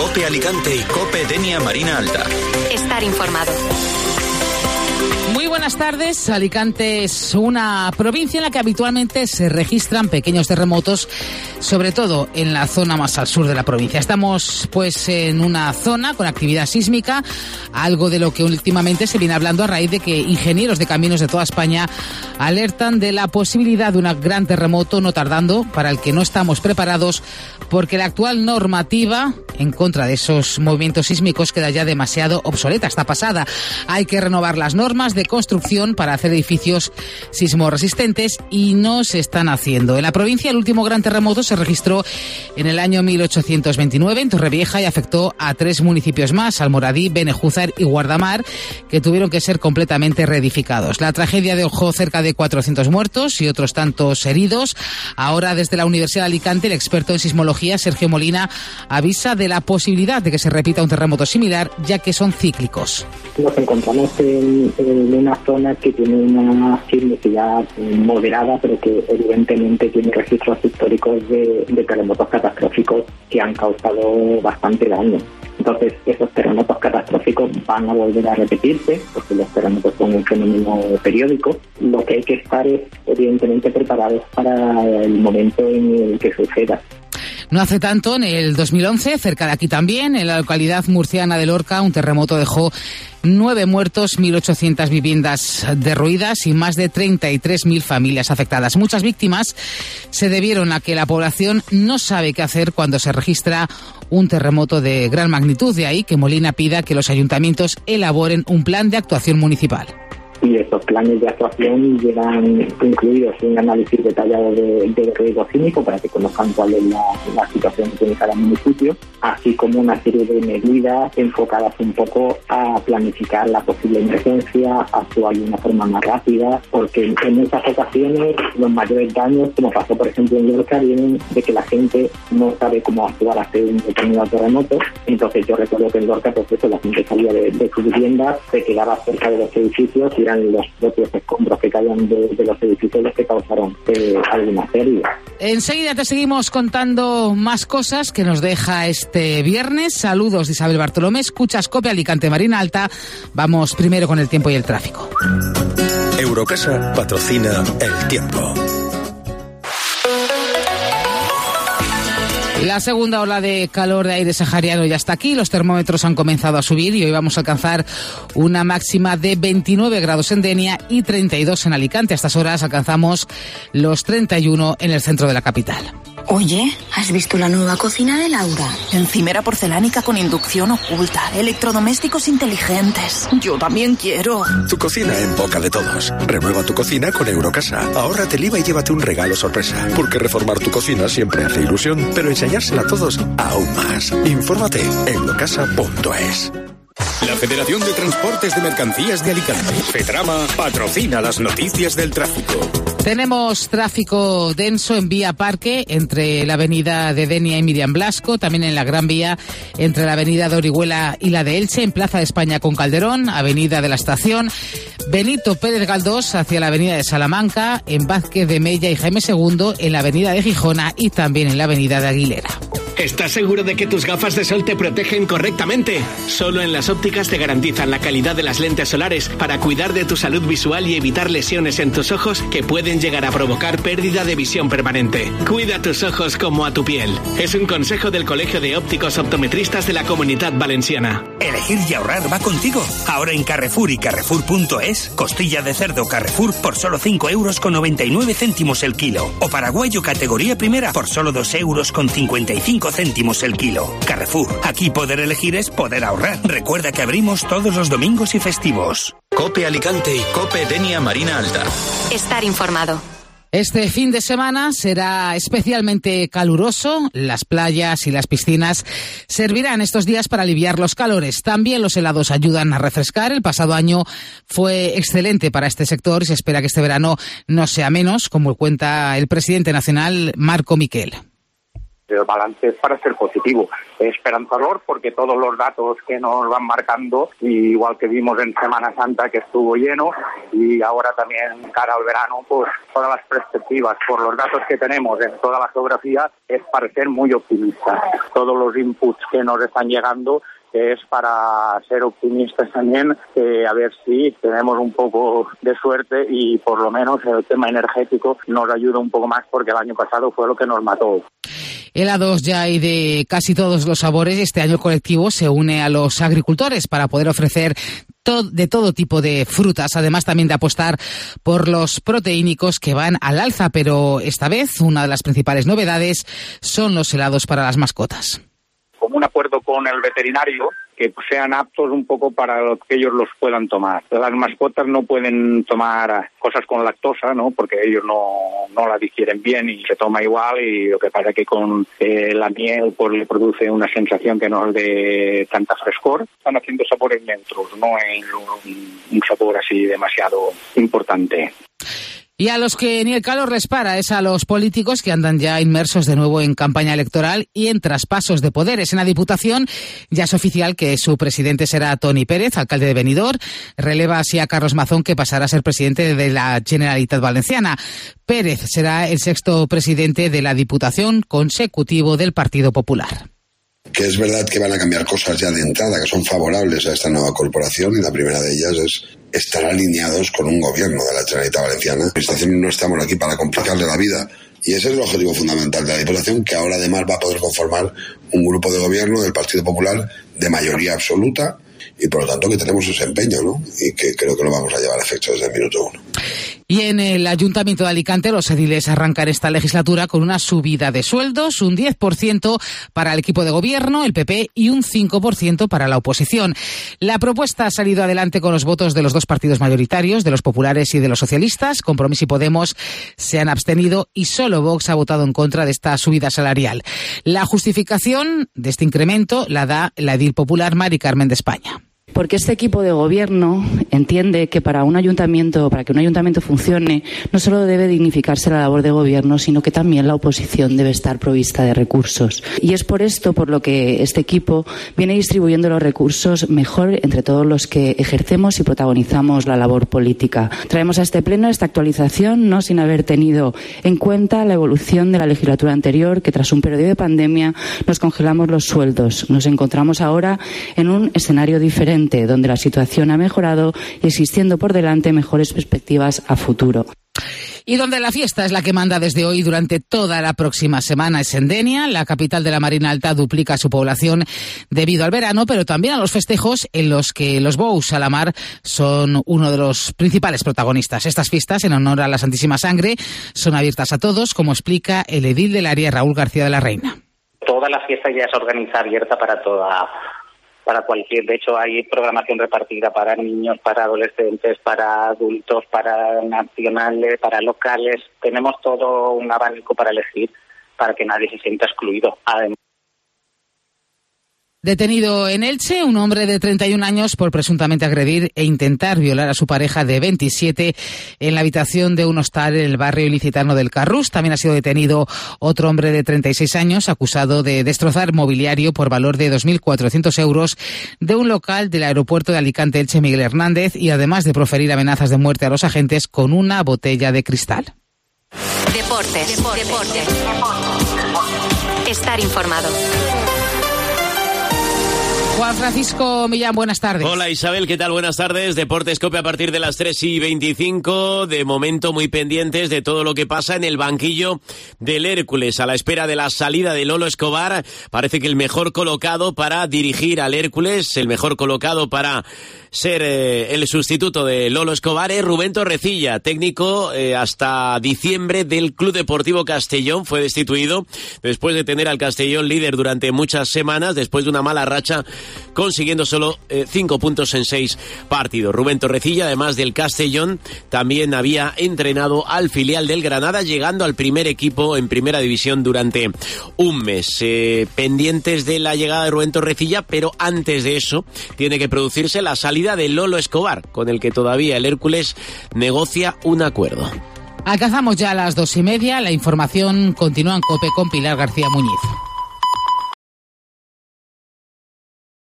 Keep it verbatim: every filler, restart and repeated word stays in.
COPE Alicante y COPE Denia Marina Alta. Estar informado. Muy buenas tardes. Alicante es una provincia en la que habitualmente se registran pequeños terremotos, sobre todo en la zona más al sur de la provincia. Estamos pues en una zona con actividad sísmica, algo de lo que últimamente se viene hablando a raíz de que ingenieros de caminos de toda España alertan de la posibilidad de un gran terremoto no tardando, para el que no estamos preparados, porque la actual normativa en contra de esos movimientos sísmicos queda ya demasiado obsoleta, está pasada. Hay que renovar las normas de construcción para hacer edificios sismorresistentes y no se están haciendo. En la provincia el último gran terremoto se registró en el año mil ochocientos veintinueve en Torrevieja y afectó a tres municipios más, Almoradí, Benejúzar y Guardamar, que tuvieron que ser completamente reedificados. La tragedia dejó cerca de cuatrocientos muertos y otros tantos heridos. Ahora, desde la Universidad de Alicante, el experto en sismología, Sergio Molina, avisa de la posibilidad de que se repita un terremoto similar, ya que son cíclicos. Nos encontramos en, en una zona que tiene una sismicidad moderada, pero que evidentemente tiene registros históricos de, de terremotos catastróficos que han causado bastante daño. Entonces, esos terremotos catastróficos van a volver a repetirse, porque los terremotos son un fenómeno periódico. Lo que hay que estar es, evidentemente, preparados para el momento en el que suceda. No hace tanto, en el dos mil once, cerca de aquí también, en la localidad murciana de Lorca, un terremoto dejó nueve muertos, mil ochocientas viviendas derruidas y más de treinta y tres mil familias afectadas. Muchas víctimas se debieron a que la población no sabe qué hacer cuando se registra un terremoto de gran magnitud. De ahí que Molina pida que los ayuntamientos elaboren un plan de actuación municipal. Y estos planes de actuación llevan incluidos un análisis detallado de, de riesgo sísmico para que conozcan cuál es la, la situación que tiene cada municipio, así como una serie de medidas enfocadas un poco a planificar la posible emergencia, actuar de una forma más rápida, porque en muchas ocasiones los mayores daños, como pasó por ejemplo en Lorca, vienen de que la gente no sabe cómo actuar ante un determinado terremoto. Entonces yo recuerdo que en Lorca, pues eso, la gente salía de, de sus viviendas, se quedaba cerca de los edificios y eran los propios escombros que caían de, de los edificios los que causaron eh, alguna pérdida. Enseguida te seguimos contando más cosas que nos deja este viernes. Saludos de Isabel Bartolomé, escuchas COPE Alicante Marina Alta. Vamos primero con el tiempo y el tráfico. Eurocasa patrocina el tiempo. La segunda ola de calor de aire sahariano ya está aquí, los termómetros han comenzado a subir y hoy vamos a alcanzar una máxima de veintinueve grados en Denia y treinta y dos en Alicante. A estas horas alcanzamos los treinta y uno en el centro de la capital. Oye, ¿has visto la nueva cocina de Laura? Encimera porcelánica con inducción oculta, electrodomésticos inteligentes. Yo también quiero. Tu cocina en boca de todos. Renueva tu cocina con Eurocasa. Ahórrate el I V A y llévate un regalo sorpresa. Porque reformar tu cocina siempre hace ilusión, pero enseñársela a todos aún más. Infórmate en eurocasa punto es. La Federación de Transportes de Mercancías de Alicante, FETRAMA, patrocina las noticias del tráfico. Tenemos tráfico denso en Vía Parque entre la avenida de Denia y Miriam Blasco, también en la Gran Vía entre la avenida de Orihuela y la de Elche, en Plaza de España con Calderón, avenida de la Estación, Benito Pérez Galdós hacia la avenida de Salamanca, en Vázquez de Mella y Jaime segundo, en la avenida de Gijona y también en la avenida de Aguilera. ¿Estás seguro de que tus gafas de sol te protegen correctamente? Solo en Las Ópticas te garantizan la calidad de las lentes solares para cuidar de tu salud visual y evitar lesiones en tus ojos que pueden llegar a provocar pérdida de visión permanente. Cuida tus ojos como a tu piel. Es un consejo del Colegio de Ópticos Optometristas de la Comunidad Valenciana. Elegir y ahorrar va contigo. Ahora en Carrefour y Carrefour punto es, costilla de cerdo Carrefour por solo cinco euros con noventa y nueve céntimos el kilo. O paraguayo categoría primera por solo dos euros con cincuenta y cinco céntimos el kilo. Carrefour, aquí poder elegir es poder ahorrar. Recuerda que abrimos todos los domingos y festivos. COPE Alicante y COPE Denia Marina Alta. Estar informado. Este fin de semana será especialmente caluroso. Las playas y las piscinas servirán estos días para aliviar los calores. También los helados ayudan a refrescar. El pasado año fue excelente para este sector y se espera que este verano no sea menos, como cuenta el presidente nacional, Marco Miquel. el balance es para ser positivo. Esperanzador porque todos los datos que nos van marcando, igual que vimos en Semana Santa que estuvo lleno, y ahora también cara al verano, pues todas las perspectivas por los datos que tenemos en toda la geografía es para ser muy optimistas. Todos los inputs que nos están llegando es para ser optimistas también, eh, a ver si tenemos un poco de suerte y por lo menos el tema energético nos ayuda un poco más, porque el año pasado fue lo que nos mató. Helados ya hay de casi todos los sabores. Este año el colectivo se une a los agricultores para poder ofrecer to- de todo tipo de frutas, además también de apostar por los proteínicos que van al alza, pero esta vez una de las principales novedades son los helados para las mascotas. Como un acuerdo con el veterinario, que sean aptos un poco para que ellos los puedan tomar. Las mascotas no pueden tomar cosas con lactosa, ¿no? Porque ellos no, no la digieren bien y se toma igual, y lo que pasa es que con eh, la miel pues le produce una sensación que no es de tanta frescor. Están haciendo sabores neutros, no en un, un sabor así demasiado importante. Y a los que ni el calor les para es a los políticos que andan ya inmersos de nuevo en campaña electoral y en traspasos de poderes. En la Diputación ya es oficial que su presidente será Toni Pérez, alcalde de Benidorm. Releva así a Carlos Mazón, que pasará a ser presidente de la Generalitat Valenciana. Pérez será el sexto presidente de la Diputación consecutivo del Partido Popular. Que es verdad que van a cambiar cosas ya de entrada que son favorables a esta nueva corporación, y la primera de ellas es estar alineados con un gobierno de la Generalitat Valenciana. La Administración no estamos aquí para complicarle la vida, y ese es el objetivo fundamental de la Diputación, que ahora además va a poder conformar un grupo de gobierno del Partido Popular de mayoría absoluta, y por lo tanto que tenemos ese empeño, ¿no? Y que creo que lo vamos a llevar a efecto desde el minuto uno. Y en el Ayuntamiento de Alicante los ediles arrancan esta legislatura con una subida de sueldos, un diez por ciento para el equipo de gobierno, el P P, y un cinco por ciento para la oposición. La propuesta ha salido adelante con los votos de los dos partidos mayoritarios, de los populares y de los socialistas. Compromís y Podemos se han abstenido y solo Vox ha votado en contra de esta subida salarial. La justificación de este incremento la da la edil popular Mari Carmen de España. Porque este equipo de gobierno entiende que para un ayuntamiento, para que un ayuntamiento funcione, no solo debe dignificarse la labor de gobierno, sino que también la oposición debe estar provista de recursos. Y es por esto por lo que este equipo viene distribuyendo los recursos mejor entre todos los que ejercemos y protagonizamos la labor política. Traemos a este pleno esta actualización, no sin haber tenido en cuenta la evolución de la legislatura anterior, que tras un periodo de pandemia nos congelamos los sueldos. Nos encontramos ahora en un escenario diferente, donde la situación ha mejorado y existiendo por delante mejores perspectivas a futuro. Y donde la fiesta es la que manda desde hoy durante toda la próxima semana es en Denia. La capital de la Marina Alta duplica su población debido al verano, pero también a los festejos en los que los bous a la mar son uno de los principales protagonistas. Estas fiestas, en honor a la Santísima Sangre, son abiertas a todos, como explica el edil del área, Raúl García de la Reina. Toda la fiesta ya es organizada, abierta para toda... para cualquier, de hecho hay programación repartida para niños, para adolescentes, para adultos, para nacionales, para locales. Tenemos todo un abanico para elegir para que nadie se sienta excluido. Además, detenido en Elche, un hombre de treinta y un años por presuntamente agredir e intentar violar a su pareja de veintisiete en la habitación de un hostal en el barrio ilicitano del Carrús. También ha sido detenido otro hombre de treinta y seis años acusado de destrozar mobiliario por valor de dos mil cuatrocientos euros de un local del aeropuerto de Alicante Elche Miguel Hernández, y además de proferir amenazas de muerte a los agentes con una botella de cristal. Deportes. Deportes. Deportes. Estar informado. Juan Francisco Millán, buenas tardes. Hola Isabel, ¿qué tal? Buenas tardes. Deportes Cope a partir de las tres y veinticinco. De momento muy pendientes de todo lo que pasa en el banquillo del Hércules. A la espera de la salida de Lolo Escobar, parece que el mejor colocado para dirigir al Hércules, el mejor colocado para ser eh, el sustituto de Lolo Escobar es Rubén Torrecilla, técnico eh, hasta diciembre del Club Deportivo Castellón. Fue destituido después de tener al Castellón líder durante muchas semanas, después de una mala racha, consiguiendo solo eh, cinco puntos en seis partidos. Rubén Torrecilla, además del Castellón, también había entrenado al filial del Granada, llegando al primer equipo en primera división durante un mes. Eh, pendientes de la llegada de Rubén Torrecilla, pero antes de eso tiene que producirse la salida de Lolo Escobar, con el que todavía el Hércules negocia un acuerdo. Alcanzamos ya a las dos y media. La información continúa en COPE con Pilar García Muñiz.